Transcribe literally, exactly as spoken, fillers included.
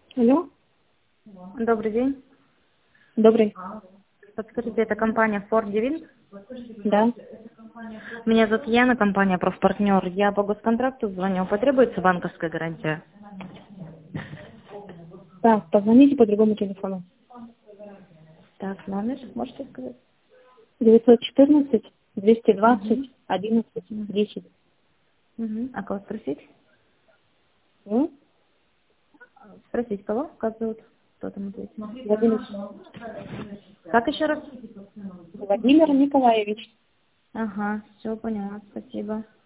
Алло, Добрый день. добрый. Подскажите, это компания Ford Devin? Да. Меня зовут Яна, компания «Профпартнер». Я по госконтракту звоню. Потребуется банковская гарантия? Так, позвоните по другому телефону. Так, номер можете сказать? девятьсот четырнадцать двести двадцать одиннадцать десять. Угу. А кого спросить? Ну, Спросить кого? Как зовут? Кто там ответит? Владимир, Как еще раз? Владимир Николаевич. Ага, все поняла, спасибо.